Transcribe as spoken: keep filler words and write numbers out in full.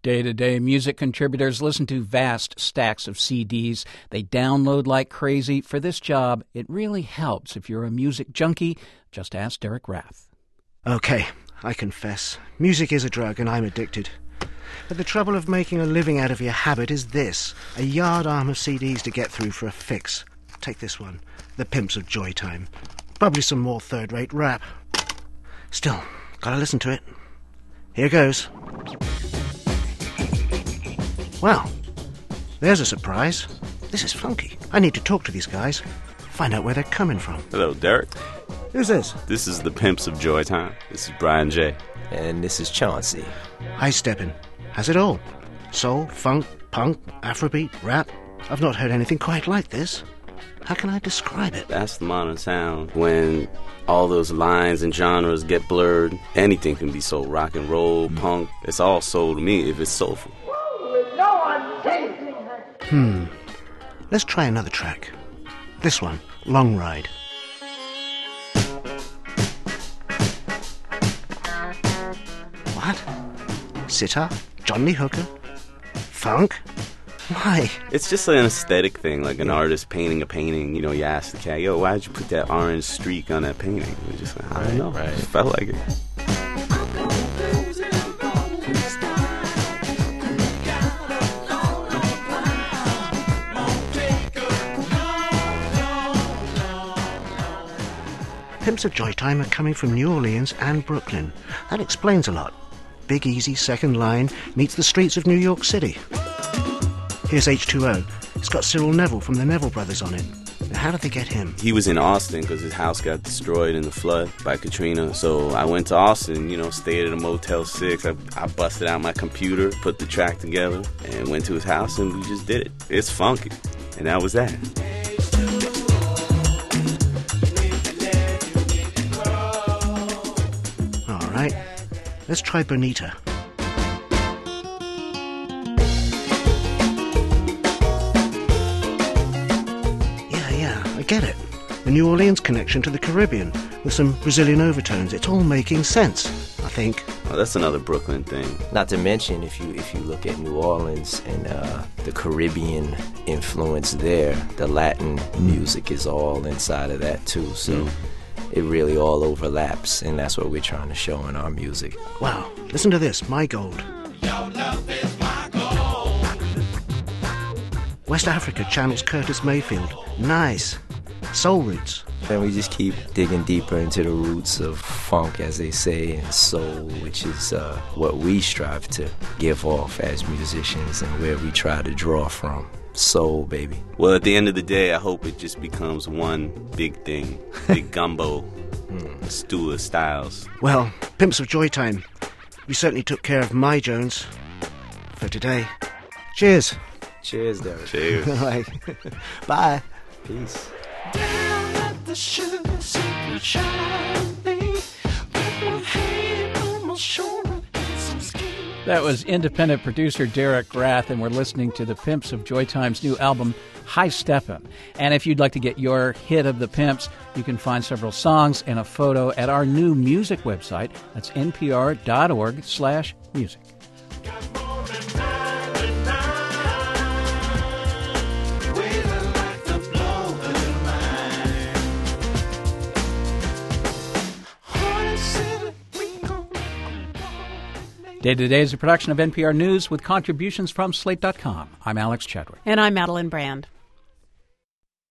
Day-to-day music contributors listen to vast stacks of C Ds. They download like crazy. For this job, it really helps if you're a music junkie. Just ask Derek Rath. Okay, I confess. Music is a drug and I'm addicted. But the trouble of making a living out of your habit is this. A yard arm of C Ds to get through for a fix. Take this one, The Pimps of Joy Time. Probably some more third-rate rap. Still, gotta listen to it. Here goes. Well, there's a surprise. This is funky. I need to talk to these guys. Find out where they're coming from. Hello, Derek. Who's this? This is the Pimps of Joy Time. This is Brian J. And this is Chauncey. Hi, Steppin'. Has it all? Soul, funk, punk, Afrobeat, rap. I've not heard anything quite like this. How can I describe it? That's the modern sound. When all those lines and genres get blurred, anything can be soul. Rock and roll, mm. punk, it's all soul to me if it's soulful. No one tasting her. Hmm. Let's try another track. This one, Long Ride. What? Sitar? John Lee Hooker? Funk? Why? It's just an aesthetic thing, like an artist painting a painting. You know, you ask the cat, yo, why'd you put that orange streak on that painting? We're just like, I don't know. Right. It just felt like it. Pimps of Joy Time are coming from New Orleans and Brooklyn. That explains a lot. Big Easy second line meets the streets of New York City. Here's H two O. It's got Cyril Neville from the Neville Brothers on it. Now, how did they get him? He was in Austin because his house got destroyed in the flood by Katrina. So I went to Austin, you know, stayed at a Motel six. I, I busted out my computer, put the track together, and went to his house, and we just did it. It's funky. And that was that. All right. Let's try Bonita. Get it. The New Orleans connection to the Caribbean with some Brazilian overtones. It's all making sense, I think. Oh, that's another Brooklyn thing. Not to mention, if you if you look at New Orleans and uh, the Caribbean influence there, the Latin music is all inside of that too. So mm. it really all overlaps, and that's what we're trying to show in our music. Wow, listen to this, My Gold. Your love is my gold. West Africa channels Curtis Mayfield. Nice. Soul roots. And we just keep digging deeper into the roots of funk, as they say, and soul, which is uh, what we strive to give off as musicians and where we try to draw from. Soul, baby. Well, at the end of the day, I hope it just becomes one big thing. Big gumbo. mm. Stew of styles. Well, Pimps of Joy Time. We certainly took care of my Jones for today. Cheers. Cheers, Derek. Cheers. All right. Bye. Peace. Down at the sugar city Charlie, put my hand on my shoulder, some skin. That was independent producer Derek Rath, and we're listening to the Pimps of Joy Time's new album, Hi Steppin'. And if you'd like to get your hit of the Pimps, you can find several songs and a photo at our new music website. That's npr.org slash music. Day to Day is a production of N P R News with contributions from Slate dot com. I'm Alex Chadwick. And I'm Madeline Brand.